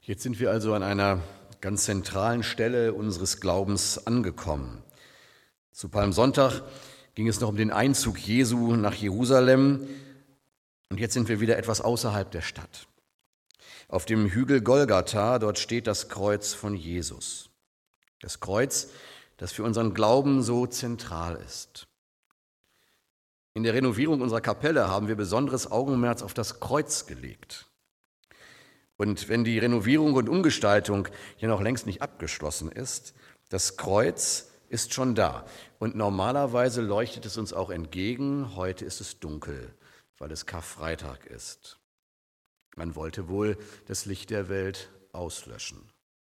Jetzt sind wir also an einer ganz zentralen Stelle unseres Glaubens angekommen. Zu Palmsonntag ging es noch um den Einzug Jesu nach Jerusalem und jetzt sind wir wieder etwas außerhalb der Stadt. Auf dem Hügel Golgatha, dort steht das Kreuz von Jesus. Das Kreuz, das für unseren Glauben so zentral ist. In der Renovierung unserer Kapelle haben wir besonderes Augenmerk auf das Kreuz gelegt. Und wenn die Renovierung und Umgestaltung hier noch längst nicht abgeschlossen ist, das Kreuz ist schon da. Und normalerweise leuchtet es uns auch entgegen. Heute ist es dunkel, weil es Karfreitag ist. Man wollte wohl das Licht der Welt auslöschen.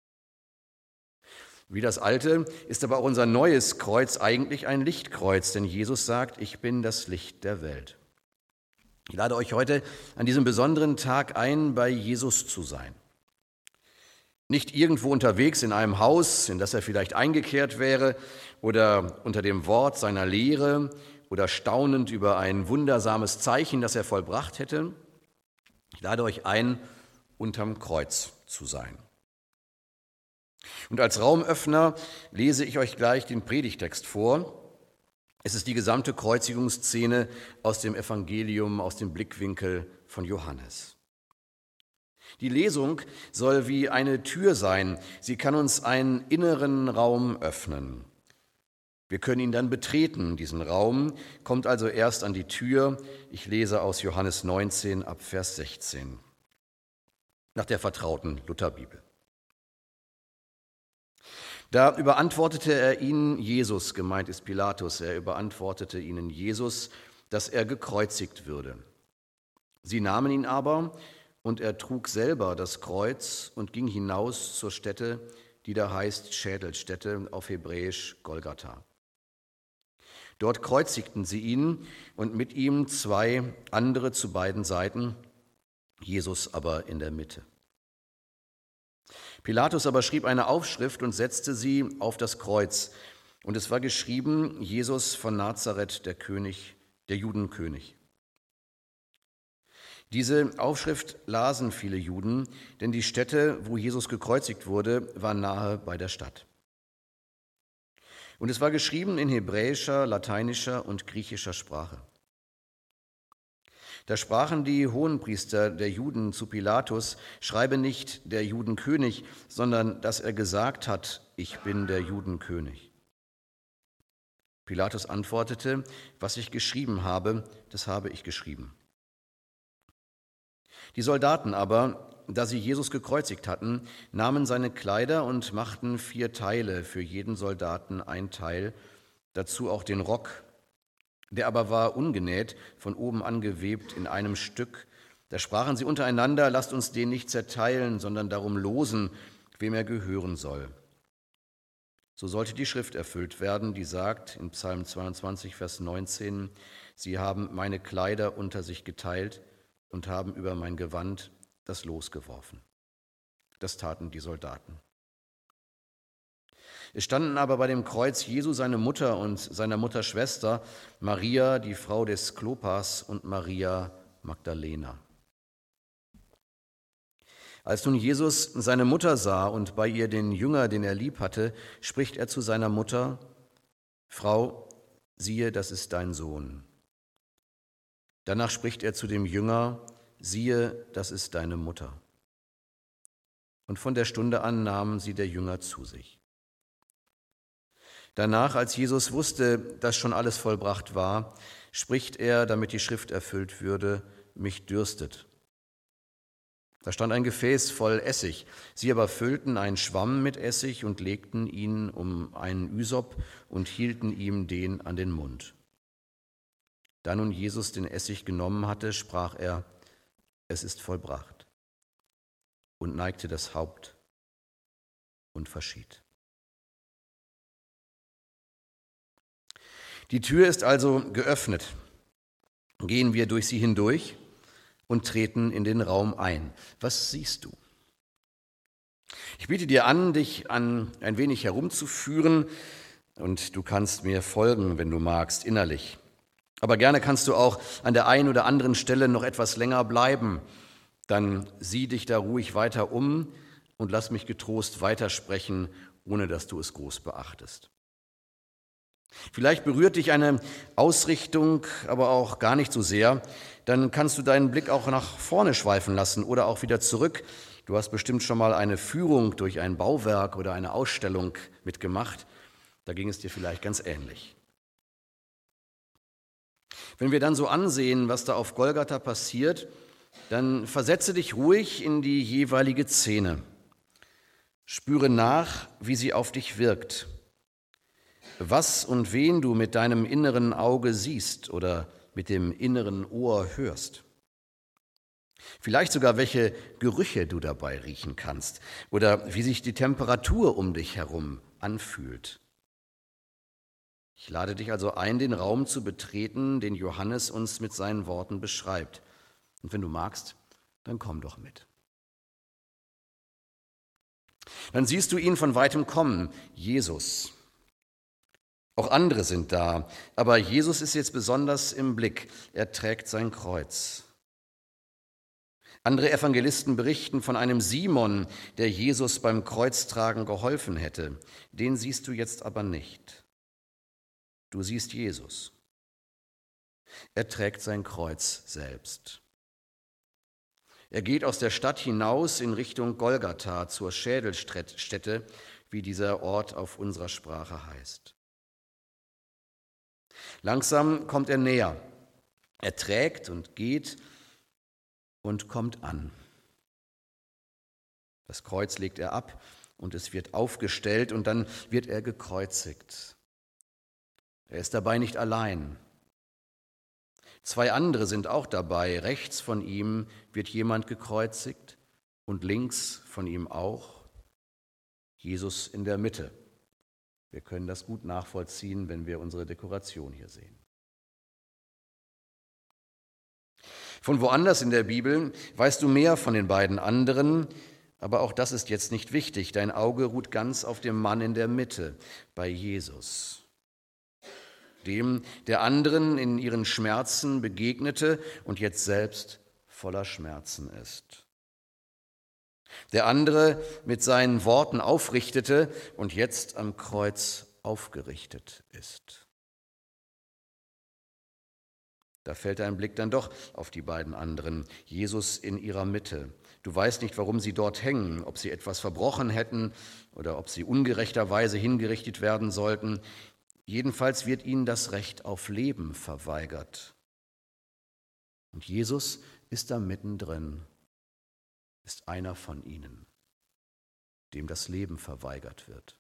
Wie das alte ist aber auch unser neues Kreuz eigentlich ein Lichtkreuz, denn Jesus sagt, ich bin das Licht der Welt. Ich lade euch heute an diesem besonderen Tag ein, bei Jesus zu sein. Nicht irgendwo unterwegs in einem Haus, in das er vielleicht eingekehrt wäre, oder unter dem Wort seiner Lehre oder staunend über ein wundersames Zeichen, das er vollbracht hätte. Ich lade euch ein, unterm Kreuz zu sein. Und als Raumöffner lese ich euch gleich den Predigtext vor. Es ist die gesamte Kreuzigungsszene aus dem Evangelium, aus dem Blickwinkel von Johannes. Die Lesung soll wie eine Tür sein. Sie kann uns einen inneren Raum öffnen. Wir können ihn dann betreten, diesen Raum, kommt also erst an die Tür. Ich lese aus Johannes 19 ab Vers 16, nach der vertrauten Lutherbibel. Da überantwortete er ihnen Jesus, gemeint ist Pilatus, er überantwortete ihnen Jesus, dass er gekreuzigt würde. Sie nahmen ihn aber, und er trug selber das Kreuz und ging hinaus zur Stätte, die da heißt Schädelstätte, auf Hebräisch Golgatha. Dort kreuzigten sie ihn und mit ihm zwei andere zu beiden Seiten, Jesus aber in der Mitte. Pilatus aber schrieb eine Aufschrift und setzte sie auf das Kreuz. Und es war geschrieben, Jesus von Nazareth, der Judenkönig. Diese Aufschrift lasen viele Juden, denn die Stätte, wo Jesus gekreuzigt wurde, war nahe bei der Stadt. Und es war geschrieben in hebräischer, lateinischer und griechischer Sprache. Da sprachen die Hohenpriester der Juden zu Pilatus, schreibe nicht der Judenkönig, sondern dass er gesagt hat, ich bin der Judenkönig. Pilatus antwortete, was ich geschrieben habe, das habe ich geschrieben. Die Soldaten aber, da sie Jesus gekreuzigt hatten, nahmen seine Kleider und machten 4 Teile, für jeden Soldaten ein Teil, dazu auch den Rock. Der aber war ungenäht, von oben angewebt in einem Stück. Da sprachen sie untereinander, lasst uns den nicht zerteilen, sondern darum losen, wem er gehören soll. So sollte die Schrift erfüllt werden, die sagt in Psalm 22, Vers 19, sie haben meine Kleider unter sich geteilt und haben über mein Gewand das Los geworfen. Das taten die Soldaten. Es standen aber bei dem Kreuz Jesu seine Mutter und seiner Mutter Schwester, Maria, die Frau des Klopas, und Maria Magdalena. Als nun Jesus seine Mutter sah und bei ihr den Jünger, den er lieb hatte, spricht er zu seiner Mutter, Frau, siehe, das ist dein Sohn. Danach spricht er zu dem Jünger, siehe, das ist deine Mutter. Und von der Stunde an nahmen sie der Jünger zu sich. Danach, als Jesus wusste, dass schon alles vollbracht war, spricht er, damit die Schrift erfüllt würde, mich dürstet. Da stand ein Gefäß voll Essig. Sie aber füllten einen Schwamm mit Essig und legten ihn um einen Ysop und hielten ihm den an den Mund. Da nun Jesus den Essig genommen hatte, sprach er, es ist vollbracht, und neigte das Haupt und verschied. Die Tür ist also geöffnet. Gehen wir durch sie hindurch und treten in den Raum ein. Was siehst du? Ich biete dir an, dich ein wenig herumzuführen und du kannst mir folgen, wenn du magst, innerlich. Aber gerne kannst du auch an der einen oder anderen Stelle noch etwas länger bleiben. Dann sieh dich da ruhig weiter um, und lass mich getrost weitersprechen, ohne dass du es groß beachtest. Vielleicht berührt dich eine Ausrichtung aber auch gar nicht so sehr, dann kannst du deinen Blick auch nach vorne schweifen lassen oder auch wieder zurück. Du hast bestimmt schon mal eine Führung durch ein Bauwerk oder eine Ausstellung mitgemacht. Da ging es dir vielleicht ganz ähnlich. Wenn wir dann so ansehen, was da auf Golgatha passiert, dann versetze dich ruhig in die jeweilige Szene. Spüre nach, wie sie auf dich wirkt. Was und wen du mit deinem inneren Auge siehst oder mit dem inneren Ohr hörst. Vielleicht sogar, welche Gerüche du dabei riechen kannst oder wie sich die Temperatur um dich herum anfühlt. Ich lade dich also ein, den Raum zu betreten, den Johannes uns mit seinen Worten beschreibt. Und wenn du magst, dann komm doch mit. Dann siehst du ihn von weitem kommen, Jesus. Auch andere sind da, aber Jesus ist jetzt besonders im Blick. Er trägt sein Kreuz. Andere Evangelisten berichten von einem Simon, der Jesus beim Kreuztragen geholfen hätte. Den siehst du jetzt aber nicht. Du siehst Jesus. Er trägt sein Kreuz selbst. Er geht aus der Stadt hinaus in Richtung Golgatha, zur Schädelstätte, wie dieser Ort auf unserer Sprache heißt. Langsam kommt er näher. Er trägt und geht und kommt an. Das Kreuz legt er ab und es wird aufgestellt und dann wird er gekreuzigt. Er ist dabei nicht allein. 2 andere sind auch dabei. Rechts von ihm wird jemand gekreuzigt und links von ihm auch. Jesus in der Mitte. Wir können das gut nachvollziehen, wenn wir unsere Dekoration hier sehen. Von woanders in der Bibel weißt du mehr von den beiden anderen, aber auch das ist jetzt nicht wichtig. Dein Auge ruht ganz auf dem Mann in der Mitte, bei Jesus. Dem, der anderen in ihren Schmerzen begegnete und jetzt selbst voller Schmerzen ist. Der andere mit seinen Worten aufrichtete und jetzt am Kreuz aufgerichtet ist. Da fällt dein Blick dann doch auf die beiden anderen, Jesus in ihrer Mitte. Du weißt nicht, warum sie dort hängen, ob sie etwas verbrochen hätten oder ob sie ungerechterweise hingerichtet werden sollten. Jedenfalls wird ihnen das Recht auf Leben verweigert. Und Jesus ist da mittendrin, ist einer von ihnen, dem das Leben verweigert wird.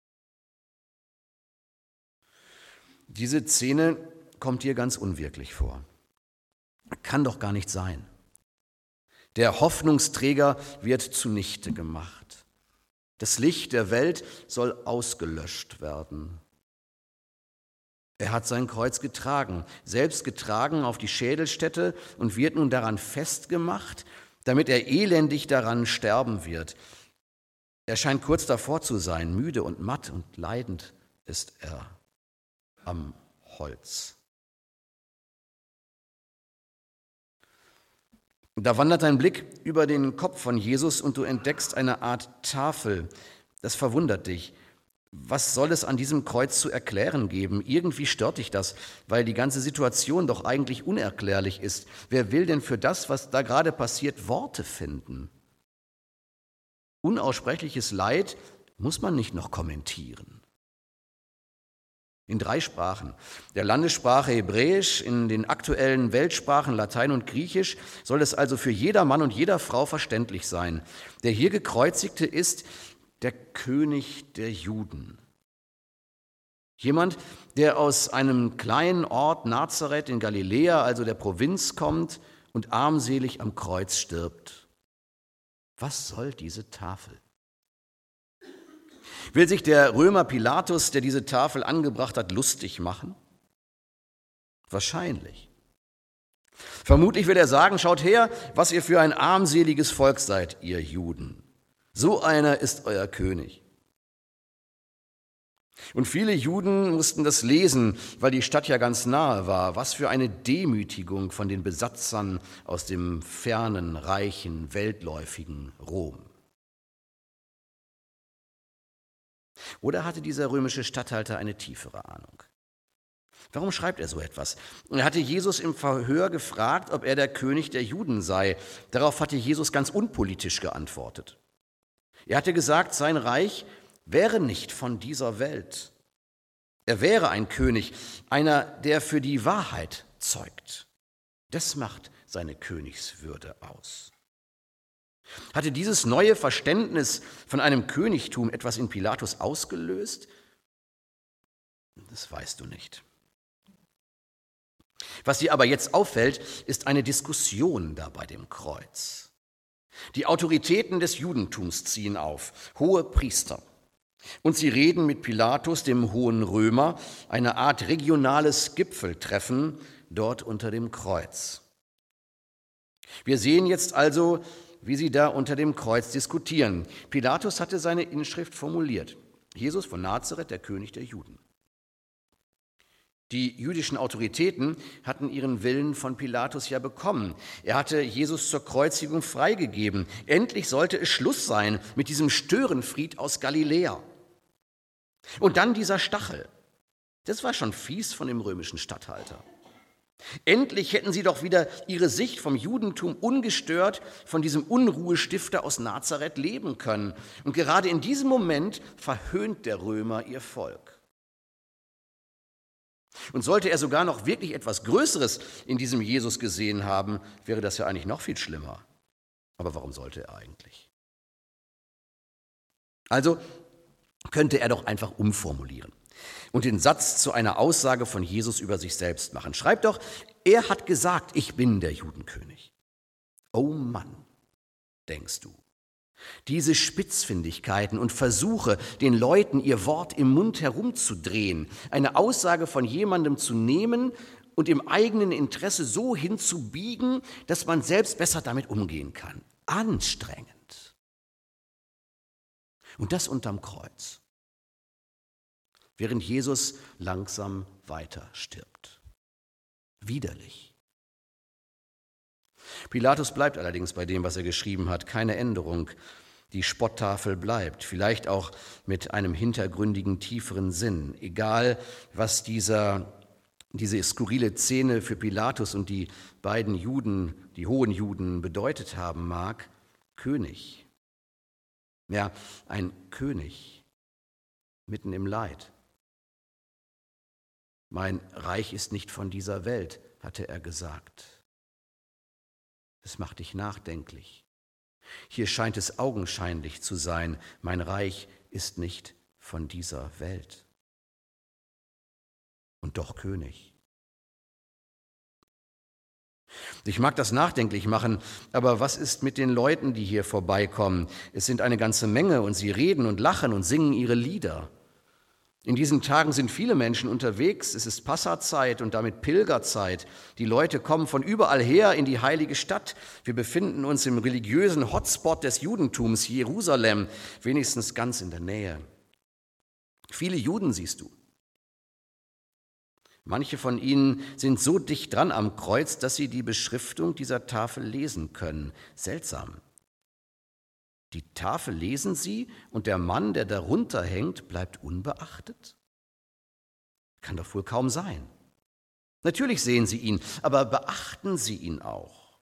Diese Szene kommt dir ganz unwirklich vor. Kann doch gar nicht sein. Der Hoffnungsträger wird zunichte gemacht. Das Licht der Welt soll ausgelöscht werden. Er hat sein Kreuz getragen, selbst getragen auf die Schädelstätte und wird nun daran festgemacht, damit er elendig daran sterben wird. Er scheint kurz davor zu sein, müde und matt und leidend ist er am Holz. Da wandert dein Blick über den Kopf von Jesus und du entdeckst eine Art Tafel. Das verwundert dich. Was soll es an diesem Kreuz zu erklären geben? Irgendwie stört dich das, weil die ganze Situation doch eigentlich unerklärlich ist. Wer will denn für das, was da gerade passiert, Worte finden? Unaussprechliches Leid muss man nicht noch kommentieren. In 3 Sprachen, der Landessprache Hebräisch, in den aktuellen Weltsprachen Latein und Griechisch, soll es also für jeder Mann und jeder Frau verständlich sein. Der hier Gekreuzigte ist der König der Juden. Jemand, der aus einem kleinen Ort Nazareth in Galiläa, also der Provinz, kommt und armselig am Kreuz stirbt. Was soll diese Tafel? Will sich der Römer Pilatus, der diese Tafel angebracht hat, lustig machen? Wahrscheinlich. Vermutlich will er sagen, schaut her, was ihr für ein armseliges Volk seid, ihr Juden. So einer ist euer König. Und viele Juden mussten das lesen, weil die Stadt ja ganz nahe war. Was für eine Demütigung von den Besatzern aus dem fernen, reichen, weltläufigen Rom. Oder hatte dieser römische Statthalter eine tiefere Ahnung? Warum schreibt er so etwas? Er hatte Jesus im Verhör gefragt, ob er der König der Juden sei. Darauf hatte Jesus ganz unpolitisch geantwortet. Er hatte gesagt, sein Reich wäre nicht von dieser Welt. Er wäre ein König, einer, der für die Wahrheit zeugt. Das macht seine Königswürde aus. Hatte dieses neue Verständnis von einem Königtum etwas in Pilatus ausgelöst? Das weißt du nicht. Was dir aber jetzt auffällt, ist eine Diskussion da bei dem Kreuz. Die Autoritäten des Judentums ziehen auf, hohe Priester. Und sie reden mit Pilatus, dem hohen Römer, eine Art regionales Gipfeltreffen dort unter dem Kreuz. Wir sehen jetzt also, wie sie da unter dem Kreuz diskutieren. Pilatus hatte seine Inschrift formuliert: Jesus von Nazareth, der König der Juden. Die jüdischen Autoritäten hatten ihren Willen von Pilatus ja bekommen. Er hatte Jesus zur Kreuzigung freigegeben. Endlich sollte es Schluss sein mit diesem Störenfried aus Galiläa. Und dann dieser Stachel. Das war schon fies von dem römischen Statthalter. Endlich hätten sie doch wieder ihre Sicht vom Judentum ungestört von diesem Unruhestifter aus Nazareth leben können. Und gerade in diesem Moment verhöhnt der Römer ihr Volk. Und sollte er sogar noch wirklich etwas Größeres in diesem Jesus gesehen haben, wäre das ja eigentlich noch viel schlimmer. Aber warum sollte er eigentlich? Also könnte er doch einfach umformulieren und den Satz zu einer Aussage von Jesus über sich selbst machen. Schreibt doch, er hat gesagt, ich bin der Judenkönig. Oh Mann, denkst du. Diese Spitzfindigkeiten und Versuche, den Leuten ihr Wort im Mund herumzudrehen, eine Aussage von jemandem zu nehmen und im eigenen Interesse so hinzubiegen, dass man selbst besser damit umgehen kann. Anstrengend. Und das unterm Kreuz, während Jesus langsam weiter stirbt. Widerlich. Pilatus bleibt allerdings bei dem, was er geschrieben hat, keine Änderung. Die Spotttafel bleibt, vielleicht auch mit einem hintergründigen, tieferen Sinn. Egal, was diese skurrile Szene für Pilatus und die beiden Juden, die hohen Juden, bedeutet haben mag, König. Ja, ein König mitten im Leid. Mein Reich ist nicht von dieser Welt, hatte er gesagt. Es macht dich nachdenklich. Hier scheint es augenscheinlich zu sein, mein Reich ist nicht von dieser Welt. Und doch König. Ich mag das nachdenklich machen, aber was ist mit den Leuten, die hier vorbeikommen? Es sind eine ganze Menge und sie reden und lachen und singen ihre Lieder. In diesen Tagen sind viele Menschen unterwegs, es ist Passazeit und damit Pilgerzeit. Die Leute kommen von überall her in die heilige Stadt. Wir befinden uns im religiösen Hotspot des Judentums, Jerusalem, wenigstens ganz in der Nähe. Viele Juden siehst du. Manche von ihnen sind so dicht dran am Kreuz, dass sie die Beschriftung dieser Tafel lesen können. Seltsam. Die Tafel lesen sie und der Mann, der darunter hängt, bleibt unbeachtet? Kann doch wohl kaum sein. Natürlich sehen sie ihn, aber beachten sie ihn auch.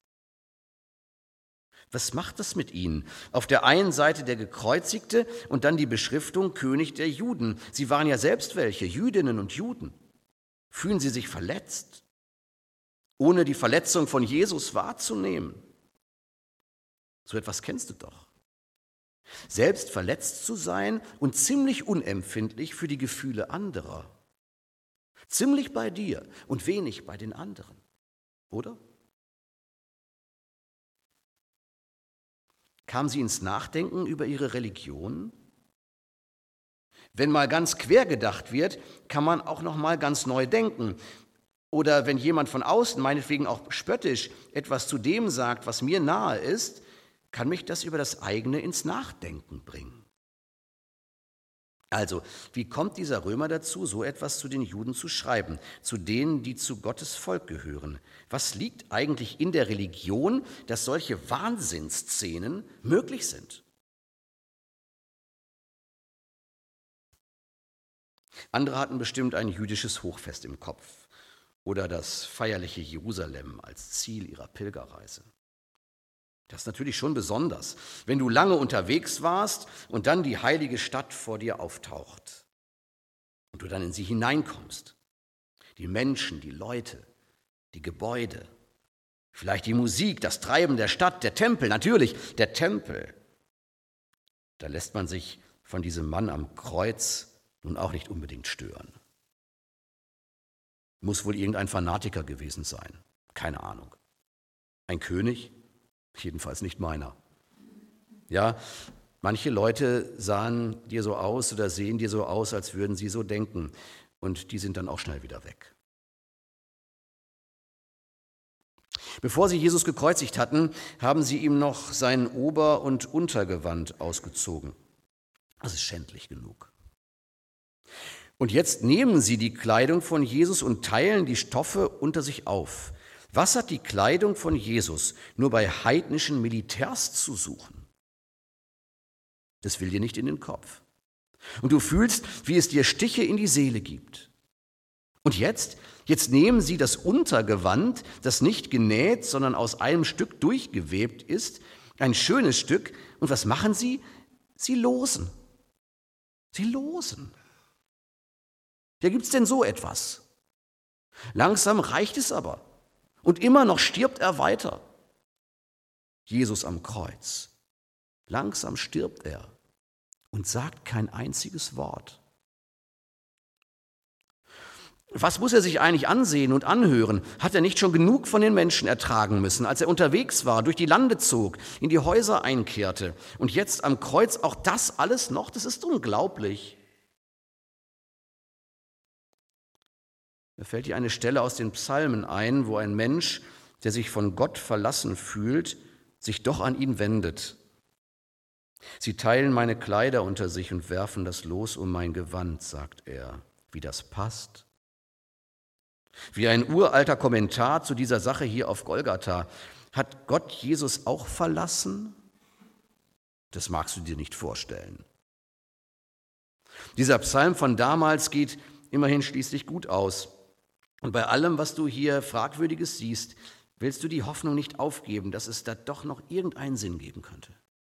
Was macht das mit ihnen? Auf der einen Seite der Gekreuzigte und dann die Beschriftung König der Juden. Sie waren ja selbst welche, Jüdinnen und Juden. Fühlen sie sich verletzt, ohne die Verletzung von Jesus wahrzunehmen? So etwas kennst du doch. Selbst verletzt zu sein und ziemlich unempfindlich für die Gefühle anderer. Ziemlich bei dir und wenig bei den anderen, oder? Kam sie ins Nachdenken über ihre Religion? Wenn mal ganz quer gedacht wird, kann man auch noch mal ganz neu denken. Oder wenn jemand von außen, meinetwegen auch spöttisch, etwas zu dem sagt, was mir nahe ist, kann mich das über das eigene ins Nachdenken bringen. Also, wie kommt dieser Römer dazu, so etwas zu den Juden zu schreiben, zu denen, die zu Gottes Volk gehören? Was liegt eigentlich in der Religion, dass solche Wahnsinnsszenen möglich sind? Andere hatten bestimmt ein jüdisches Hochfest im Kopf oder das feierliche Jerusalem als Ziel ihrer Pilgerreise. Das ist natürlich schon besonders, wenn du lange unterwegs warst und dann die heilige Stadt vor dir auftaucht und du dann in sie hineinkommst. Die Menschen, die Leute, die Gebäude, vielleicht die Musik, das Treiben der Stadt, der Tempel, natürlich der Tempel. Da lässt man sich von diesem Mann am Kreuz nun auch nicht unbedingt stören. Muss wohl irgendein Fanatiker gewesen sein, keine Ahnung. Ein König? Jedenfalls nicht meiner. Ja, manche Leute sahen dir so aus oder sehen dir so aus, als würden sie so denken. Und die sind dann auch schnell wieder weg. Bevor sie Jesus gekreuzigt hatten, haben sie ihm noch sein Ober- und Untergewand ausgezogen. Das ist schändlich genug. Und jetzt nehmen sie die Kleidung von Jesus und teilen die Stoffe unter sich auf. Was hat die Kleidung von Jesus nur bei heidnischen Militärs zu suchen? Das will dir nicht in den Kopf. Und du fühlst, wie es dir Stiche in die Seele gibt. Und jetzt nehmen sie das Untergewand, das nicht genäht, sondern aus einem Stück durchgewebt ist, ein schönes Stück. Und was machen sie? Sie losen. Sie losen. Ja, gibt's denn so etwas? Langsam reicht es aber. Und immer noch stirbt er weiter. Jesus am Kreuz. Langsam stirbt er und sagt kein einziges Wort. Was muss er sich eigentlich ansehen und anhören? Hat er nicht schon genug von den Menschen ertragen müssen, als er unterwegs war, durch die Lande zog, in die Häuser einkehrte und jetzt am Kreuz auch das alles noch? Das ist unglaublich. Mir fällt hier eine Stelle aus den Psalmen ein, wo ein Mensch, der sich von Gott verlassen fühlt, sich doch an ihn wendet. Sie teilen meine Kleider unter sich und werfen das Los um mein Gewand, sagt er. Wie das passt. Wie ein uralter Kommentar zu dieser Sache hier auf Golgatha. Hat Gott Jesus auch verlassen? Das magst du dir nicht vorstellen. Dieser Psalm von damals geht immerhin schließlich gut aus. Und bei allem, was du hier Fragwürdiges siehst, willst du die Hoffnung nicht aufgeben, dass es da doch noch irgendeinen Sinn geben könnte.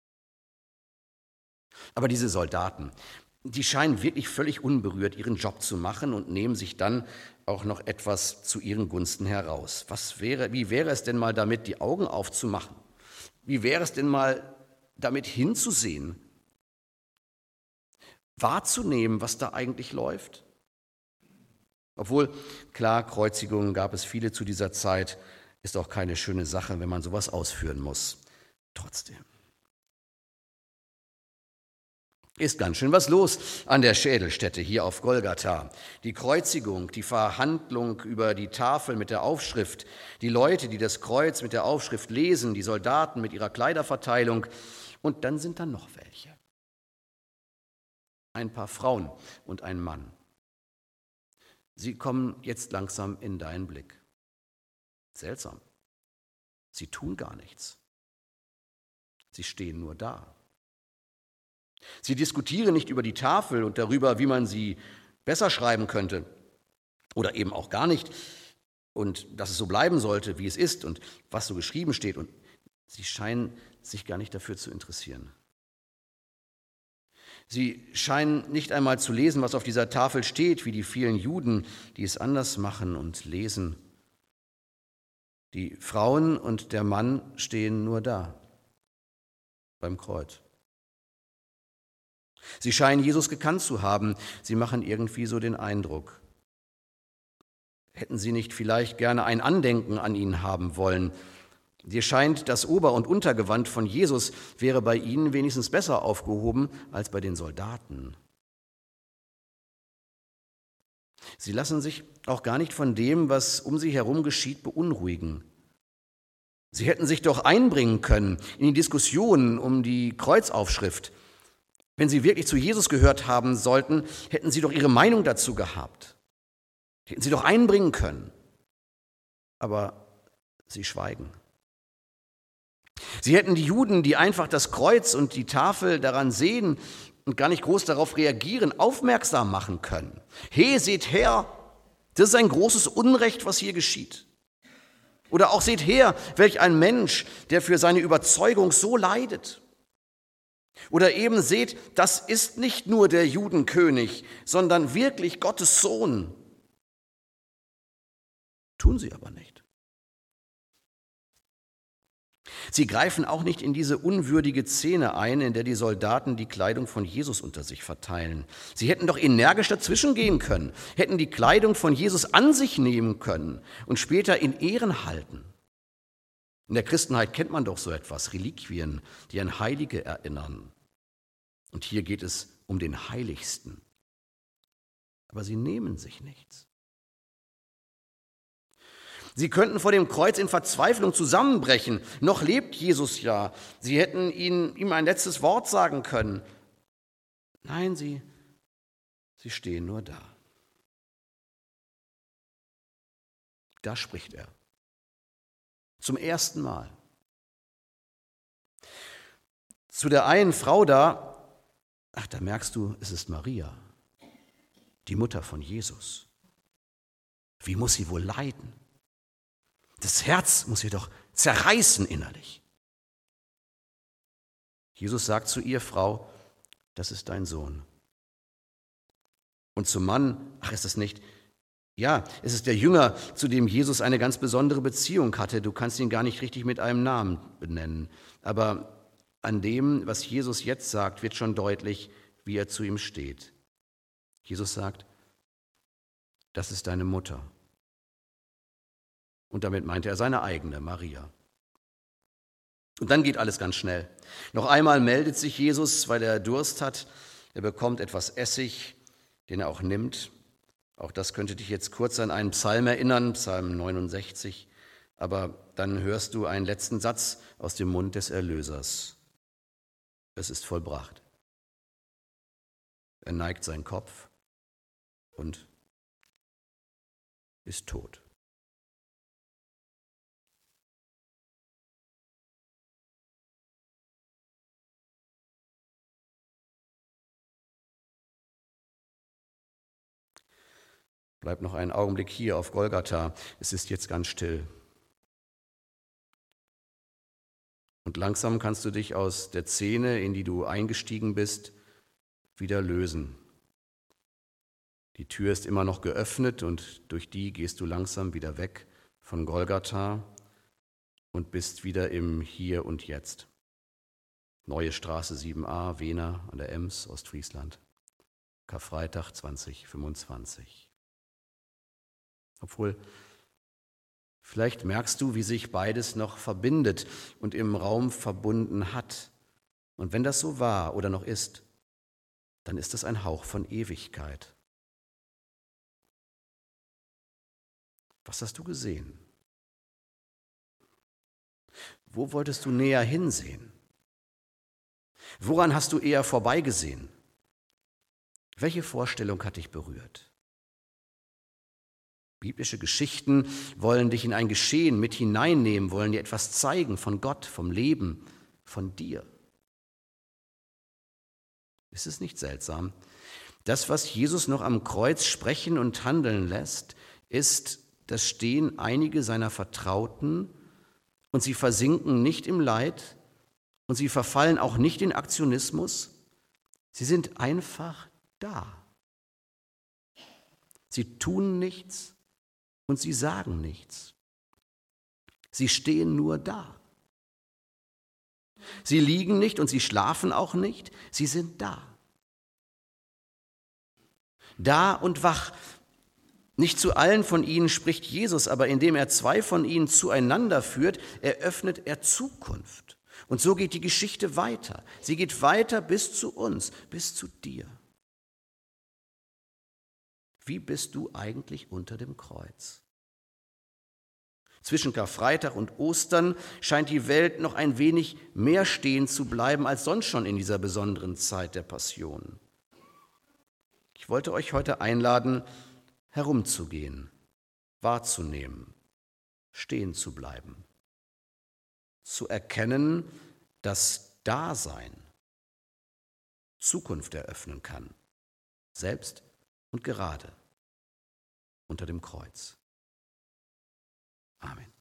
Aber diese Soldaten, die scheinen wirklich völlig unberührt ihren Job zu machen und nehmen sich dann auch noch etwas zu ihren Gunsten heraus. Wie wäre es denn mal damit, die Augen aufzumachen? Wie wäre es denn mal damit hinzusehen? Wahrzunehmen, was da eigentlich läuft? Obwohl, klar, Kreuzigungen gab es viele zu dieser Zeit, ist auch keine schöne Sache, wenn man sowas ausführen muss. Trotzdem. Ist ganz schön was los an der Schädelstätte hier auf Golgatha. Die Kreuzigung, die Verhandlung über die Tafel mit der Aufschrift, die Leute, die das Kreuz mit der Aufschrift lesen, die Soldaten mit ihrer Kleiderverteilung und dann sind da noch welche. Ein paar Frauen und ein Mann. Sie kommen jetzt langsam in deinen Blick. Seltsam. Sie tun gar nichts. Sie stehen nur da. Sie diskutieren nicht über die Tafel und darüber, wie man sie besser schreiben könnte oder eben auch gar nicht und dass es so bleiben sollte, wie es ist und was so geschrieben steht. Und sie scheinen sich gar nicht dafür zu interessieren. Sie scheinen nicht einmal zu lesen, was auf dieser Tafel steht, wie die vielen Juden, die es anders machen und lesen. Die Frauen und der Mann stehen nur da, beim Kreuz. Sie scheinen Jesus gekannt zu haben, sie machen irgendwie so den Eindruck. Hätten sie nicht vielleicht gerne ein Andenken an ihn haben wollen? Dir scheint, das Ober- und Untergewand von Jesus wäre bei ihnen wenigstens besser aufgehoben als bei den Soldaten. Sie lassen sich auch gar nicht von dem, was um sie herum geschieht, beunruhigen. Sie hätten sich doch einbringen können in die Diskussionen um die Kreuzaufschrift. Wenn sie wirklich zu Jesus gehört haben sollten, hätten sie doch ihre Meinung dazu gehabt. Die hätten sie doch einbringen können. Aber sie schweigen. Sie hätten die Juden, die einfach das Kreuz und die Tafel daran sehen, und gar nicht groß darauf reagieren, aufmerksam machen können. Hey, seht her, das ist ein großes Unrecht, was hier geschieht. Oder auch seht her, welch ein Mensch, der für seine Überzeugung so leidet. Oder eben seht, das ist nicht nur der Judenkönig, sondern wirklich Gottes Sohn. Tun sie aber nicht. Sie greifen auch nicht in diese unwürdige Szene ein, in der die Soldaten die Kleidung von Jesus unter sich verteilen. Sie hätten doch energisch dazwischen gehen können, hätten die Kleidung von Jesus an sich nehmen können und später in Ehren halten. In der Christenheit kennt man doch so etwas, Reliquien, die an Heilige erinnern. Und hier geht es um den Heiligsten. Aber sie nehmen sich nichts. Sie könnten vor dem Kreuz in Verzweiflung zusammenbrechen. Noch lebt Jesus ja. Sie hätten ihm ein letztes Wort sagen können. Nein, sie stehen nur da. Da spricht er. Zum ersten Mal. Zu der einen Frau da merkst du, es ist Maria, die Mutter von Jesus. Wie muss sie wohl leiden? Das Herz muss sie doch zerreißen innerlich. Jesus sagt zu ihr, Frau, das ist dein Sohn. Und zum Mann, ist es nicht? Ja, es ist der Jünger, zu dem Jesus eine ganz besondere Beziehung hatte. Du kannst ihn gar nicht richtig mit einem Namen benennen. Aber an dem, was Jesus jetzt sagt, wird schon deutlich, wie er zu ihm steht. Jesus sagt, das ist deine Mutter. Und damit meinte er seine eigene, Maria. Und dann geht alles ganz schnell. Noch einmal meldet sich Jesus, weil er Durst hat. Er bekommt etwas Essig, den er auch nimmt. Auch das könnte dich jetzt kurz an einen Psalm erinnern, Psalm 69. Aber dann hörst du einen letzten Satz aus dem Mund des Erlösers. Es ist vollbracht. Er neigt seinen Kopf und ist tot. Bleib noch einen Augenblick hier auf Golgatha. Es ist jetzt ganz still. Und langsam kannst du dich aus der Szene, in die du eingestiegen bist, wieder lösen. Die Tür ist immer noch geöffnet und durch die gehst du langsam wieder weg von Golgatha und bist wieder im Hier und Jetzt. Neue Straße 7a, Wehner an der Ems, Ostfriesland. Karfreitag 2025. Obwohl, vielleicht merkst du, wie sich beides noch verbindet und im Raum verbunden hat. Und wenn das so war oder noch ist, dann ist es ein Hauch von Ewigkeit. Was hast du gesehen? Wo wolltest du näher hinsehen? Woran hast du eher vorbeigesehen? Welche Vorstellung hat dich berührt? Biblische Geschichten wollen dich in ein Geschehen mit hineinnehmen, wollen dir etwas zeigen von Gott, vom Leben, von dir. Ist es nicht seltsam? Das, was Jesus noch am Kreuz sprechen und handeln lässt, ist das Stehen einige seiner Vertrauten und sie versinken nicht im Leid und sie verfallen auch nicht in Aktionismus. Sie sind einfach da. Sie tun nichts. Und sie sagen nichts. Sie stehen nur da. Sie liegen nicht und sie schlafen auch nicht. Sie sind da. Da und wach. Nicht zu allen von ihnen spricht Jesus, aber indem er zwei von ihnen zueinander führt, eröffnet er Zukunft. Und so geht die Geschichte weiter. Sie geht weiter bis zu uns, bis zu dir. Wie bist du eigentlich unter dem Kreuz? Zwischen Karfreitag und Ostern scheint die Welt noch ein wenig mehr stehen zu bleiben als sonst schon in dieser besonderen Zeit der Passion. Ich wollte euch heute einladen, herumzugehen, wahrzunehmen, stehen zu bleiben, zu erkennen, das Dasein Zukunft eröffnen kann, selbst und gerade unter dem Kreuz. Amen.